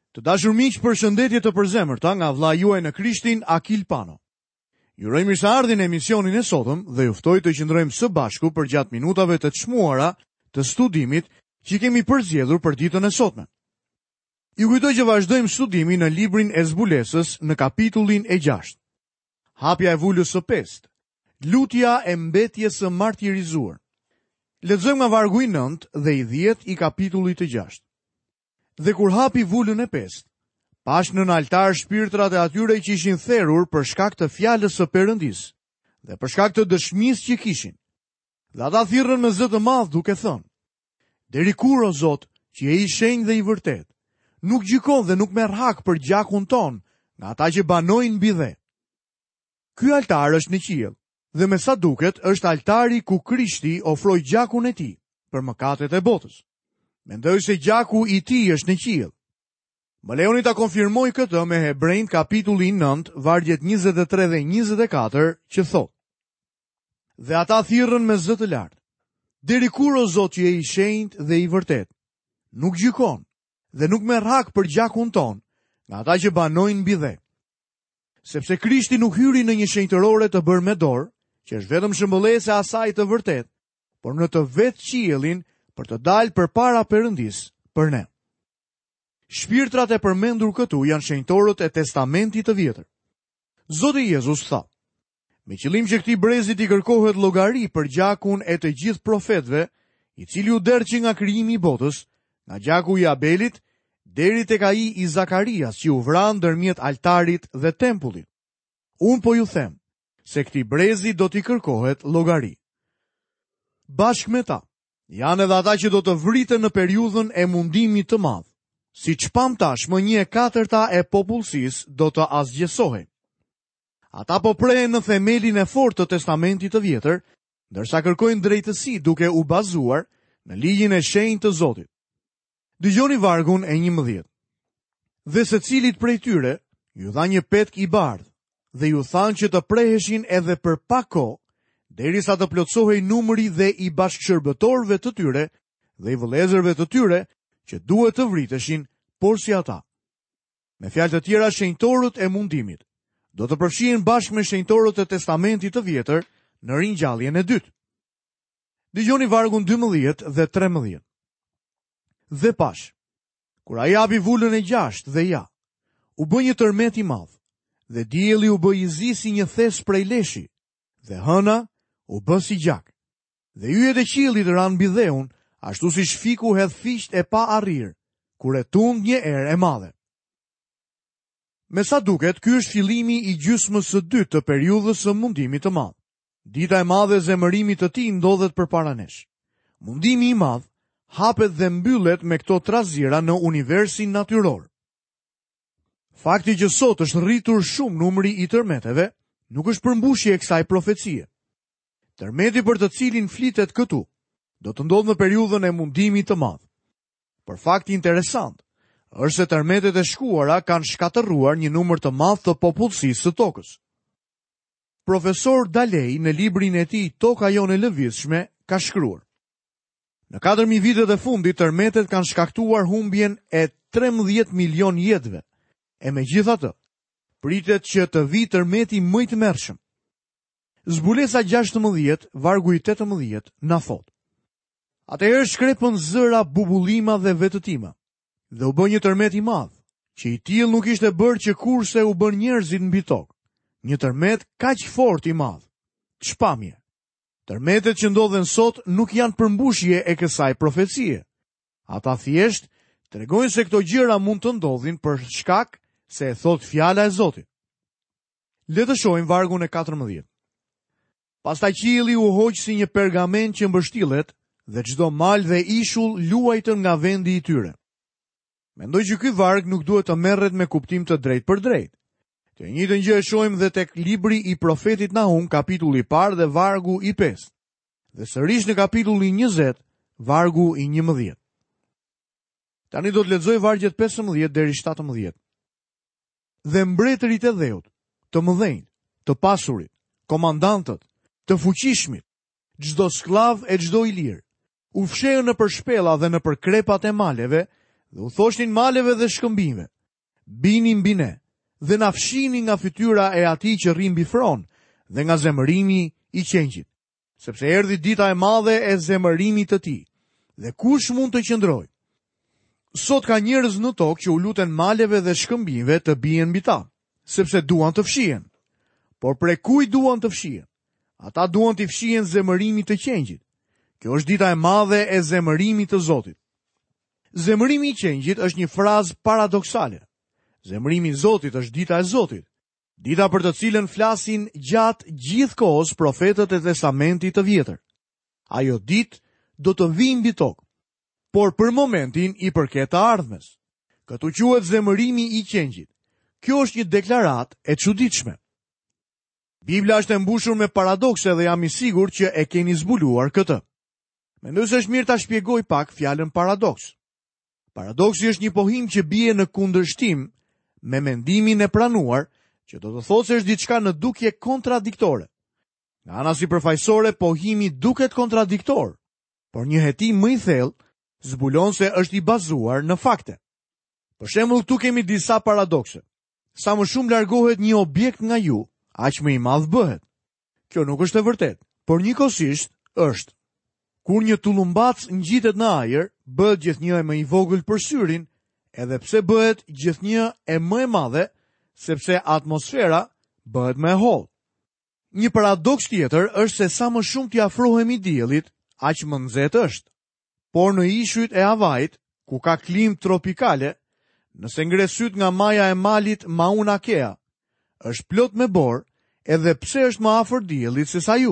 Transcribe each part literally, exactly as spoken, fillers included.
Të dashur miq, përshëndetje të përzemërta nga vlla juaj në Krishtin, Akil Pano. Ju uroj mirëseardhjen në emisionin e sotëm dhe ju ftoj të qëndrojmë së bashku për gjatë minutave të çmuara të studimit që kemi përzgjedhur për ditën e sotme. Ju kujtoj që vazhdojmë studimin në librin e zbulesës në kapitullin e gjashtë. Hapja e vulës së pestë, lutja e mbetjes së martirizuar. Lexojmë nga vargu i nëntë dhe i dhjetë i kapitullit të gjashtë. Dhe kur hapi vulën e pestë, pash nën altar shpirtrat e atyre që ishin therrur për shkak të fjalës së Perëndisë dhe për shkak të dëshmisë që kishin. Dhe ata thirrën me zë të madh duke thënë: Deri kur, o Zot, që je i shenjtë dhe i vërtetë, nuk gjykon dhe nuk merr hak për gjakun ton nga ata që banojnë mbi dhe. Ky altar është në qiell, dhe me sa duket është altari ku Krishti ofroi gjakun e tij për mëkatet e botës. Mendoj se gjaku i tij është në qiell. Më lejoni ta konfirmoj këtë me Hebrejt kapitulli nëntë, vargjet njëzet e tre dhe njëzet e katër, që thotë: Dhe ata thirrën me zë të lartë: Deri kur, o Zot, që je i shenjtë dhe i vërtetë, nuk gjykon dhe nuk merr hak për gjakun ton nga ata që banojnë mbi dhe. Sepse Krishti nuk hyri në një shenjtërore të bërë me dorë, që është vetëm shëmbëllese asaj të vërtetë, por në të vetë qiellin për të dalë përpara Perëndisë për ne. Shpirtrat e përmendur këtu janë shenjtorët e Testamentit të Vjetër. Zoti Jezus tha: Me qëllim që këtij brezit i kërkohet llogari për gjakun e të gjithë profetëve, i cili u derçi nga krijimi i botës, nga gjaku i Abelit deri tek ai i Zakarias që u vran ndërmjet altarit dhe tempullit. Unë po ju them se këtij brezi do t'i kërkohet llogari. Bashkë me ta janë edhe ata që do të vriten në periudhën e mundimit të madh, siç pam tashmë një e katërta e popullsisë do të asgjësohej. Ata po prehen në themelin e fortë të Testamentit të Vjetër, ndërsa kërkojnë drejtësi duke u bazuar në ligjin e shenjtë të Zotit. Dëgjoni vargun e njëmbëdhjetë. Dhe secilit prej tyre ju dha një petk i bardhë, dhe ju thanë që të preheshin edhe për pak kohë, derisa të plotësohej numri dhe i bashkëshërbëtorëve të tyre dhe i vëllezërve të tyre që duhet të vriteshin, por si ata. Me fjalë të tjera, shenjtorët e mundimit do të përfshihen bashkë me shenjtorët e Testamentit të Vjetër në ringjalljen e dytë. Dëgjoni vargun dymbëdhjetë dhe tretëmbëdhjetë. Dhe pash, kur ai hapi vulën e gjashtë dhe ja, u bë një tërmet i madh, dhe dielli u bë i zi si një thes prej leshi, dhe hëna u bë si gjak, dhe yjet e qiellit ranë mbi dheun, ashtu si shfiku hedh fisht e pa arrir, kur e tund një erë e madhe. Me sa duket, ky është fillimi i gjysmës së dytë të periudhës së mundimit të madh. Dita e madhe e zemërimit të tij ndodhet përpara nesh. Mundimi i madh hapet dhe mbyllet me këto trazira në universin natyror. Fakti që sot është rritur shumë numri i tërmeteve nuk është përmbushje e kësaj profecie. Tërmeti për të cilin flitet këtu do të ndodhë në periudhën e mundimit të madh. Por fakti interesant është se tërmetet e shkuara kanë shkatërruar një numër të madh të popullsisë së tokës. Profesor Dalej në librin e tij Toka jonë e lëvizshme ka shkruar: Në katër mijë vitet e fundit tërmetet kanë shkaktuar humbjen e trembëdhjetë milion jetëve, e megjithatë pritet që të vijë tërmeti më i tmerrshëm. Zbulesa gjashtëmbëdhjetë, vargu i tetëmbëdhjetë na thotë: Atëherë shkrepën zëra, bubullima dhe vetëtima, dhe u bë një tërmet i madh, që i tillë nuk ishte bërë që kurse u bën njerëzit mbi tokë. Një tërmet kaq fort i madh. Çpamje. Tërmetet që ndodhen sot nuk janë përmbushje e kësaj profecie. Ata thjesht tregojnë se këto gjëra mund të ndodhin për shkak se e thot fjala e Zotit. Le të shohim vargun e katërmbëdhjetë. Pastaj qielli u hoq si një pergament që mbështillet, dhe çdo mal dhe ishull luajtën nga vendi i tyre. Mendoj që ky varg nuk duhet të merret me kuptim të drejtë për drejtë. Të njëjtën gjë e shohim dhe tek libri i profetit Nahum, kapitulli i parë dhe vargu i pesë, dhe sërish në kapitulli njëzet, vargu i njëmbëdhjetë. Tani do të lexoj vargjet pesëmbëdhjetë deri shtatëmbëdhjetë. Dhe mbretërit e dheut, të mëdhenj, të pasurit, komandantët, të fuqishmit, çdo sklav e çdo i lirë, u fshehën në për shpella dhe në për krepat e maleve, dhe u thoshnin maleve dhe shkëmbimeve: bini mbi ne dhe na fshini nga fytyra e atij që rri mbi fron dhe nga zemërimi i qengjit, sepse erdhi dita e madhe e zemërimit të tij. Dhe kush mund të qëndrojë? Sot ka njerëz në tokë që u luten maleve dhe shkëmbimeve të bien mbi ta, sepse duan të fshihen. Por prej kujt duan të fshihen? Ata duan të fshihen zemërimit të qengjit. Kjo është dita e madhe e zemërimit të Zotit. Zemërimi i qengjit është një frazë paradoksale. Zemërimi i Zotit është dita e Zotit, dita për të cilën flasin gjatë gjithë kohës profetët e Testamentit të Vjetër. Ajo ditë do të vijë mbi tokë, por për momentin i përket të ardhmes. Këtu quhet zemërimi i qengjit. Kjo është një deklaratë e çuditshme. Bibla është e mbushur me paradokse dhe jam i sigurt që e keni zbuluar këtë. Mendoj se është mirë ta shpjegoj pak fjalën paradoks. Paradoksi është një pohim që bie në kundërshtim me mendimin e pranuar, që do të thotë se është diçka në dukje kontradiktore. Nga ana sipërfaqësore, pohimi duket kontradiktor, por një hetim më i thellë zbulon se është i bazuar në fakte. Për shembull, këtu kemi disa paradokse. Sa më shumë largohet një objekt nga ju, aq më i madh bëhet. Kjo nuk është e vërtetë, por njëkohësisht është. Kur një tullumbac ngjitet në ajër, bëhet gjithnjë e më i vogël për syrin, edhe pse bëhet gjithnjë e më e madhe, sepse atmosfera bëhet më e hollë. Një paradoks tjetër është se sa më shumë t'i afrohemi diellit, aq më nxehtë është. Por në ishujt e Havajit, ku ka klimë tropikale, nëse ngre syt nga maja e malit Mauna Kea, është plot me borë, edhe pse është më afër diellit se sa ju.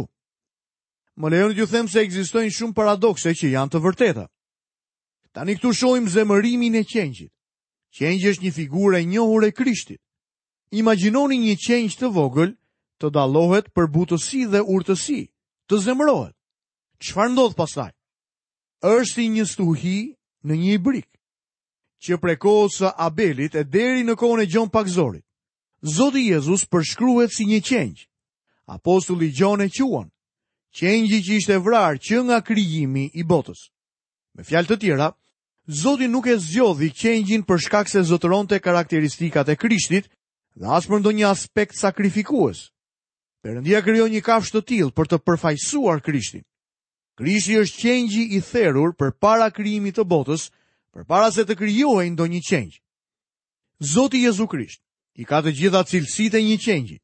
Më lejoni t'ju them se ekzistojnë shumë paradokse që janë të vërteta. Tani këtu shohim zemërimin e qengjit. Qengji është një figurë e njohur e Krishtit. Imagjinoni një qengj të vogël të dallohet për butësi dhe urtësi, të zemërohet. Çfarë ndodh pastaj? Është si një stuhi në një ibrik, që prej kohës së Abelit e deri në kohën e Gjon Pakzorit. Zoti Jezus përshkruhet si një qengj. Apostulli Gjon e quan qengji që ishte vrarë që nga krijimi i botës. Me fjalë të tjera, Zoti nuk e zgjodhi qengjin për shkak se zotëronte karakteristikat e Krishtit dhe as për ndonjë aspekt sakrifikues. Perëndia krijoi një kafshë të tillë për të përfaqësuar Krishtin. Krishti është qengji i therrur përpara krijimit të botës, përpara se të krijohej ndonjë qengj. Zoti Jezu Krisht i ka të gjitha cilësitë e një qengji.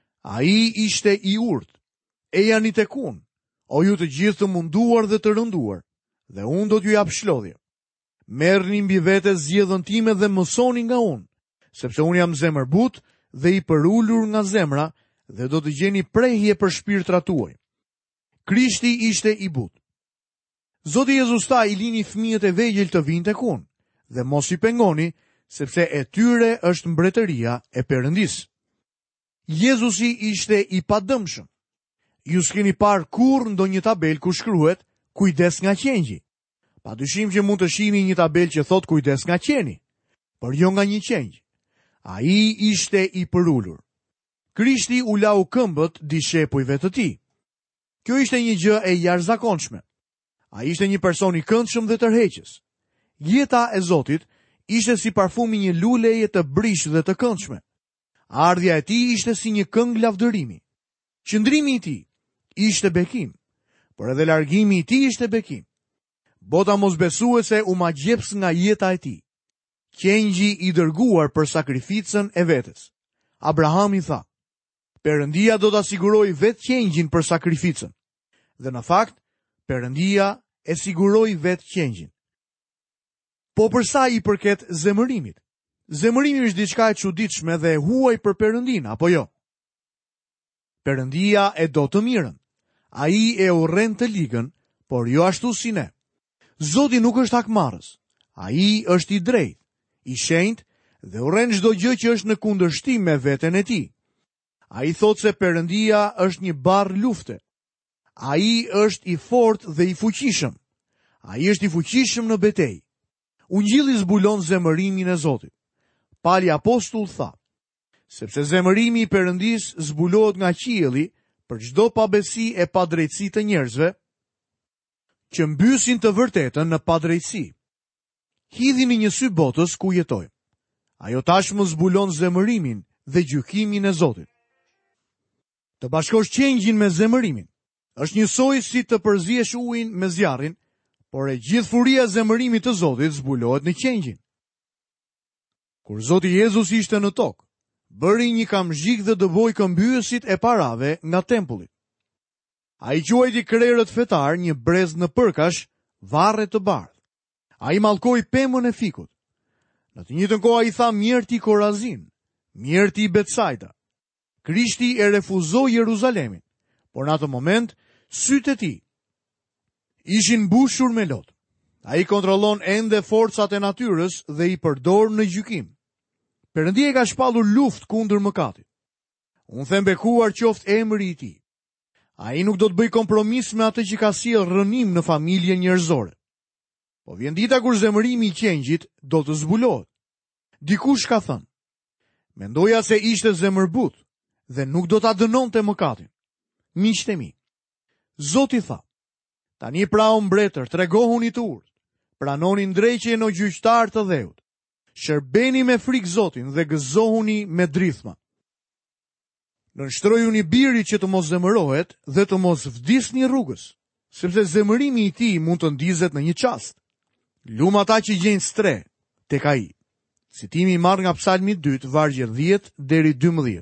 Ai ishte i urtë, e janë i tekun, o ju të gjithë të munduar dhe të rënduar, dhe unë do t'ju jap shlodhje. Merrni mbi vete zgjedhën time dhe mësoni nga unë, sepse unë jam zemër butë dhe i përulur nga zemra, dhe do të gjeni prehje për shpirtrat tuaj. Krishti ishte i butë. Zoti Jezus tha i lini fëmijët e vegjël të vinë tek unë, dhe mos i pengoni, sepse e tyre është mbretëria e Perëndisë. Jezusi ishte i padëmshëm. Ju s'keni parë kurrë ndonjë tabel ku shkruhet kujdes nga qengji. Padyshim që mund të shihni një tabel që thot kujdes nga qeni, por jo nga një qengj. Ai ishte i përulur. Krishti u lau këmbët dishepujve të tij. Kjo ishte një gjë e jashtëzakonshme. Ai ishte një person i këndshëm dhe tërheqës. Jeta e Zotit ishte si parfumi një luleje të brishtë dhe të këndshme. Ardhja e tij ishte si një këngë lavdërimi. Qëndrimi i tij ishte bekim, por edhe largimi i tij ishte bekim. Bota mosbesuese u magjeps nga jeta e tij. Qengji i dërguar për sakrificën e vetes. Abrahami tha, Perëndia do ta siguroj vetë qengjin për sakrificën. Dhe në fakt, Perëndia e siguroi vetë qengjin. Po për sa i përket zemërimit, zemërimi është diçka e çuditshme dhe e huaj për Perëndin, apo jo? Perëndia e do të mirën. Ai e urren të ligën, por jo ashtu si ne. Zoti nuk është hakmarrës. Ai është i drejtë, i shenjtë dhe urren çdo gjë që është në kundërshtim me veten e tij. Ai thotë se Perëndia është një barr lufte. Ai është i fortë dhe i fuqishëm. Ai është i fuqishëm në betejë. Ungjilli zbulon zemërimin e Zotit. Pali apostull tha, sepse zemërimi i Perëndisë zbulohet nga qielli për çdo pabesi e padrejtësi të njerëzve që mbysin të vërtetën në padrejtësi. Hidhini një sy botës ku jetojmë. Ajo tashmë zbulon zemërimin dhe gjykimin e Zotit. Të bashkosh qengjin me zemërimin është njësoj si të përziesh ujin me zjarrin, por e gjithë furia e zemërimit të Zotit zbulohet në qengjin. Kur Zoti Jezus ishte në tokë, bëri një kamzhik dhe dëboi këmbyesit e parave nga tempulli. Ai quajti krerët fetar një brez në përkash, varre të bardhë. Ai mallkoi pemën e fikut. Në të njëjtën kohë ai tha mjerti Korazin, mjerti Betsaida. Krishti e refuzoi Jeruzalemin, por në atë moment sytë e tij ishin mbushur me lot. Ai kontrollon ende forcat e natyrës dhe i përdor në gjykim. Perëndia ka shpallur luftë kundër mëkatit. Unë them bekuar qoftë emri i tij. Ai nuk do të bëj kompromis me atë që ka sjell rënim në familjen njerëzore. Po vjen dita kur zemërimi i qengjit do të zbulohet. Dikush ka thënë: mendoja se ishte zemërbut dhe nuk do ta dënonte mëkatin. Miqtë e mi, Zoti tha: tani pra o mbretër, tregohuni të urtë, pranoni ndrejqjen o gjyqtar të dheut, shërbeni me frikë Zotin dhe gëzohuni me drithma. Nënshtrojuni birit që të mos zemërohet dhe të mos vdisni rrugës, sepse zemërimi i tij mund të ndizet në një çast. Lum ata që gjejnë stre tek ai. Citimi i marrë nga Psalmi dy, vargje dhjetë deri dymbëdhjetë.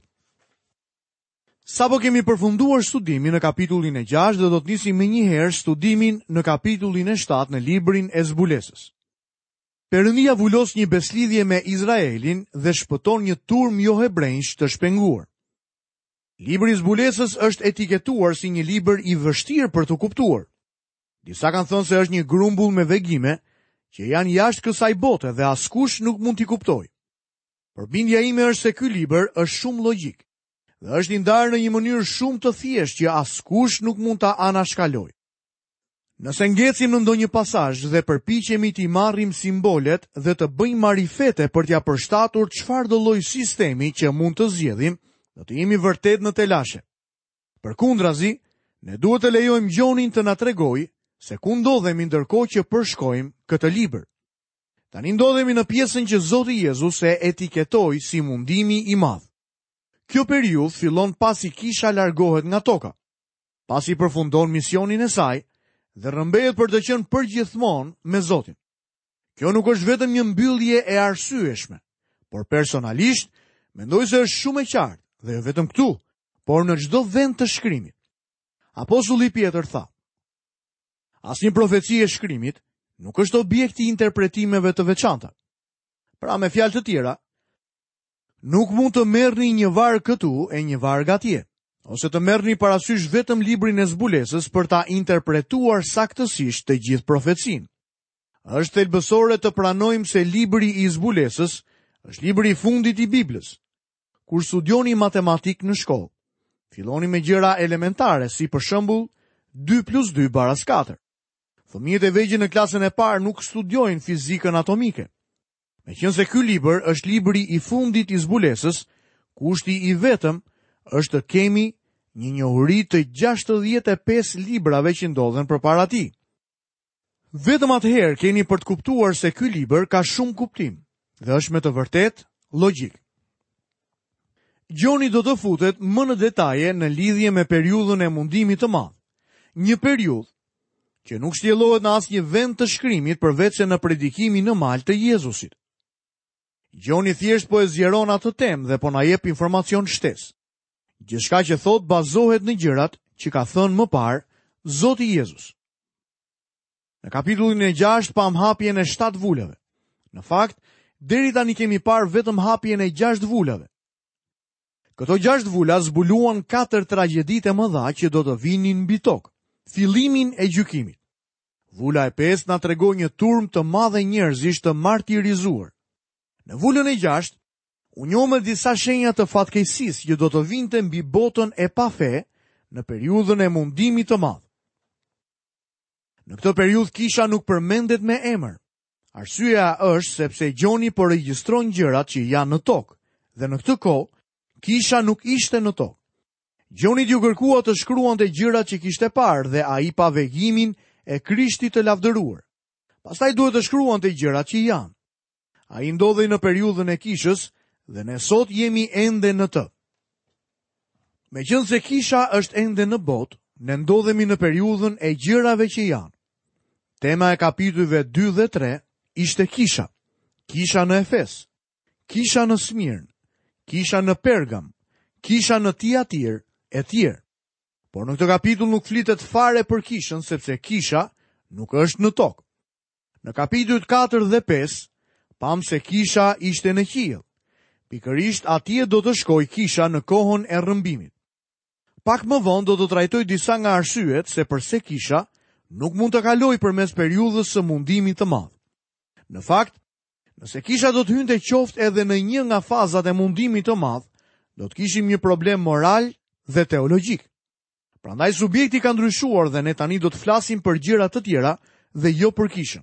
Sapo kemi përfunduar studimin në kapitullin e gjashtë dhe do të nisim menjëherë studimin në kapitullin e shtatë në librin e zbulesës. Perëndia vulos një beslidhje me Izraelin dhe shpëton një turm jo hebrejsh të shpenguar. Libri i zbulesës është etiketuar si një libër i vështirë për të kuptuar. Disa kanë thënë se është një grumbull me vegime që janë jashtë kësaj bote dhe askush nuk mund t'i kuptojë. Përbindja ime është se ky libër është shumë logjik dhe është i ndarë në një mënyrë shumë të thjeshtë që askush nuk mund ta anashkalojë. Nëse ngecim në ndonjë pasazh dhe përpiqemi t'i marrim simbolet dhe të bëjmë marifete për t'ia përshtatur çfarë do lloj sistemi që mund të zgjedhim, do të jemi vërtet në telashe. Përkundrazi, ne duhet të lejojmë Gjonin të na tregojë se ku ndodhemi ndërkohë që përshkojmë këtë libër. Tani ndodhemi në pjesën që Zoti Jezus e etiketoi si mundimi i madh. Kjo periudhë fillon pasi kisha largohet nga toka, pasi përfundon misionin e saj dhe rrëmbehet për të qenë përgjithmonë me Zotin. Kjo nuk është vetëm një mbyllje e arsyeshme, por personalisht mendoj se është shumë e qartë dhe jo vetëm këtu, por në çdo vend të shkrimit. Apostulli Pjetër tha: asnjë profeci e shkrimit nuk është objekti i interpretimeve të veçanta. Pra me fjalë të tjera, nuk mund të merrni një varg këtu e një varg atje, ose të merrni parasysh vetëm librin e zbulesës për ta interpretuar saktësisht të gjithë profecinë. Është thelbësore të pranojmë se libri i zbulesës është libri i fundit i Biblës. Kur studioni matematik në shkollë, filloni me gjëra elementare, si për shembull dy plus dy baras katër. Fëmijët e vegjël në klasën e parë nuk studiojnë fizikën atomike. Meqense ky libër është libri i fundit i zbulesës, kushti i vetëm është të kemi një njohuri të gjashtëdhjetë e pesë librave që ndodhen përpara tij. Vetëm atëherë keni për të kuptuar se ky libër ka shumë kuptim dhe është me të vërtetë logjik. Gjoni do të futet më në detaje në lidhje me periudhën e mundimit të madh. Një periudhë që nuk shtjellohet në asnjë vend të shkrimit përveç se në predikimin në mal të Jezusit. Gjoni thjesht po e zgjeron atë temë dhe po na jep informacion shtesë. Gjithçka që thot bazohet në gjërat që ka thënë më parë Zoti Jezus. Në kapitullin e gjashtë pam hapjen e shtatë vulave. Në fakt, deri tani kemi parë vetëm hapjen e gjashtë vulave. Këto gjashtë vula zbuluan katër tragjeditë e mëdha që do të vinin mbi tokë, fillimin e gjykimit. Vula e pesë na tregon një turm të madh njerëzish të martirizuar. Në vulën e gjashtë u njohën disa shenja të fatkeqësisë që do të vinte mbi botën e pafe në periudhën e mundimit të madh. Në këtë periudhë kisha nuk përmendet me emër. Arsyeja është sepse Gjoni po regjistron gjërat që janë në tokë dhe në këtë kohë kisha nuk ishte në tokë. Gjoni t'ju kërkua të shkruante gjërat që kishte parë dhe ai pa vegimin e Krishtit të lavdëruar. Pastaj duhet të shkruante gjërat që janë. A i ndodhej në periudhën e kishës dhe ne sot jemi ende në të. Me qënë se kisha është ende në botë, ne ndodhemi në periudhën e gjërave që janë. Tema e kapitujve dy dhe tre ishte kisha. Kisha në Efes, kisha në Smirn, kisha në Pergam, kisha në Tiatir e tjerë. Por në këtë kapitull nuk flitet fare për kishën, sepse kisha nuk është në tokë. Në kapitujt katër dhe pesë, pam se kisha ishte në qiell. Pikërisht atje do të shkoj kisha në kohën e rrëmbimit. Pak më vonë do të trajtoj disa nga arsyet se përse kisha nuk mund të kaloj përmes periudhës së mundimit të madh. Në fakt, nëse kisha do të hynte qoftë edhe në një nga fazat e mundimit të madh, do të kishim një problem moral dhe teologjik. Prandaj subjekti ka ndryshuar dhe ne tani do të flasim për gjëra të tjera dhe jo për kishën.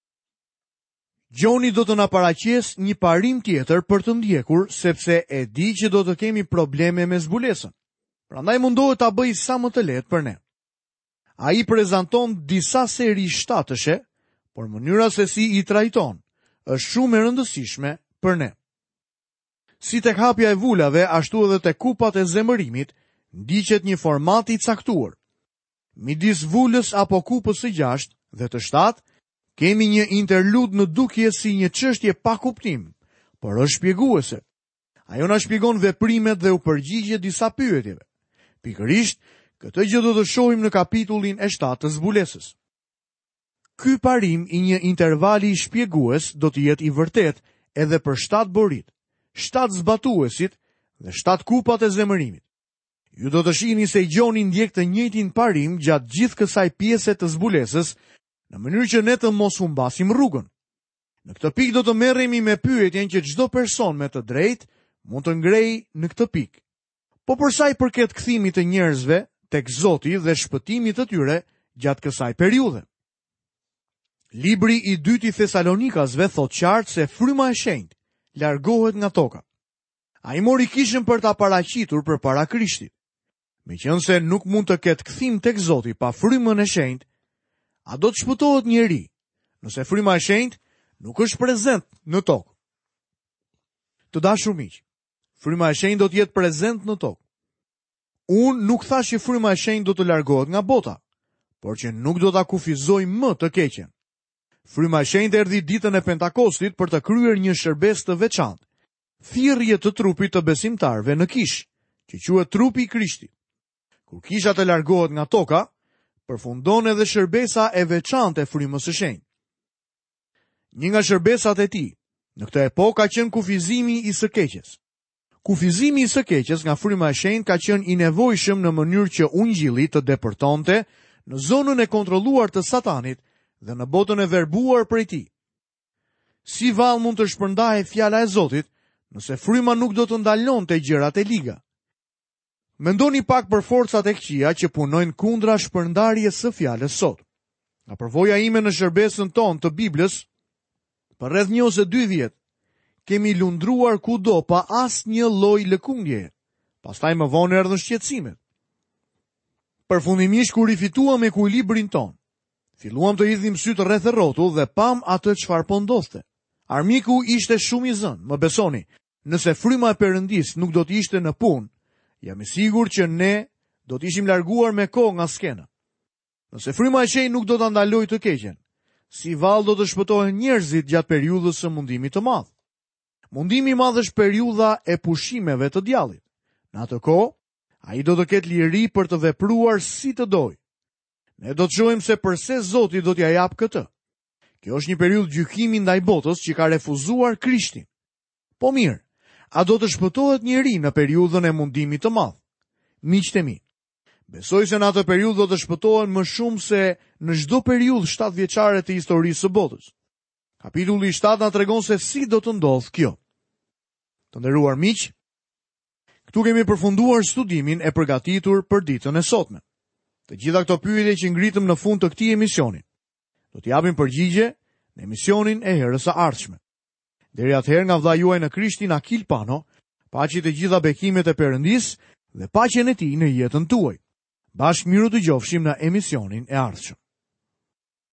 Gjoni do të na paraqes një parim tjetër për të ndjekur, sepse e di që do të kemi probleme me zbulesën. Prandaj mundohet ta bëj sa më të lehtë për ne. Ai prezanton disa seri shtatëshe, por mënyra se si i trajton është shumë e rëndësishme për ne. Si tek hapja e vulave, ashtu edhe tek kupat e zemërimit, ndiqet një format i caktuar. Midis vulës apo kupës së gjashtë dhe të shtatë, kemi një interlud në dukje si një çështje pa kuptim, por është shpjeguese. Ajo na shpjegon veprimet dhe u përgjigje disa pyetjeve. Pikërisht, këtë gjë do të shohim në kapitullin e shtatë të zbulesës. Ky parim i një intervali shpjegues do të jetë i vërtet edhe për shtatë borit, shtatë zbatuesit dhe shtatë kupat e zemërimit. Ju do të shihni se Gjoni ndjek të njëjtin parim gjatë gjithë kësaj pjese të zbulesës, në mënyrë që ne të mos humbasim rrugën. Në këtë pikë do të merremi me pyetjen që çdo person me të drejtë mund të ngrejë në këtë pikë. Po për sa i përket kthimit të njerëzve tek Zoti dhe shpëtimit të tyre gjatë kësaj periudhe. Libri i dytë i Thesalonikasve thot qartë se fryma e shenjtë largohet nga toka. Ai mori kishën për ta paraqitur përpara Krishtit. Meqense nuk mund të ketë kthim tek Zoti pa frymën e shenjtë, a do të shpëtohet njeri nëse fryma e shenjtë nuk është prezent në tokë? Të dashur miq, fryma e shenjtë do të jetë prezent në tokë. Unë nuk thash që fryma e shenjtë do të largohet nga bota, por që nuk do ta kufizoj më të keqen. Fryma e shenjtë erdhi ditën e Pentakostit për të kryer një shërbes të veçantë, thirrje të trupit të besimtarëve në kishë, që quhet trupi i Krishtit. Kur kisha të largohet nga toka, përfundon edhe shërbesa e veçantë e frymës së shenjtë. Një nga shërbesat e tij në këtë epokë ka qenë kufizimi i së keqes. Kufizimi i së keqes nga fryma e shenjtë ka qenë i nevojshëm në mënyrë që ungjilli të depërtonte në zonën e kontrolluar të Satanit dhe në botën e verbuar prej tij. Si vallë mund të shpërndahej fjala e Zotit nëse fryma nuk do të ndalonte gjërat e liga? Mendoni pak për forcat e këqija që punojnë kundra shpërndarjes së fjalës sot. Nga përvoja ime në shërbesën tonë të Biblës, për rreth një ose dy vjet, kemi lundruar kudo pa asnjë lloj lëkundjeje. Pastaj më vonë erdhën shqetësimet. Përfundimisht kur i fituam ekuilibrin ton, filluam të hidhim sytë rreth e rrotull dhe pam atë çfarë po ndodhte. Armiku ishte shumë i zënë, më besoni, nëse fryma e Perëndis nuk do të ishte në punë, jam i sigurt që ne do të ishim larguar me kohë nga skena. Nëse fryma e shenjtë nuk do ta ndalojë të keqen, si vallë do të shpëtohen njerëzit gjatë periudhës së mundimit të madh. Mundimi i madh është periudha e pushimeve të djallit. Në atë kohë, ai do të ketë liri për të vepruar si të dojë. Ne do të shohim se përse Zoti do t'ja jap këtë. Kjo është një periudhë gjykimi ndaj botës që ka refuzuar Krishtin. Po mirë, a do të shpëtohet njeri në periudhën e mundimit të madh? Miqtë e mi, besoj se në atë periudhë do të shpëtohen më shumë se në çdo periudhë shtatëvjeçare të historisë së botës. Kapitulli shtatë na tregon se si do të ndodhë kjo. Të nderuar miq, këtu kemi përfunduar studimin e përgatitur për ditën e sotme. Të gjitha këto pyetje që ngritëm në fund të këtij emisioni, do t'i japim përgjigje në emisionin e herës së ardhshme. Deri atëherë, nga vlla juaj në Krishtin, Akil Pano, paqi të gjitha bekimet e Perëndis dhe paqen e tij në jetën tuaj. Bashkë miru të gjofshim në emisionin e ardhshëm.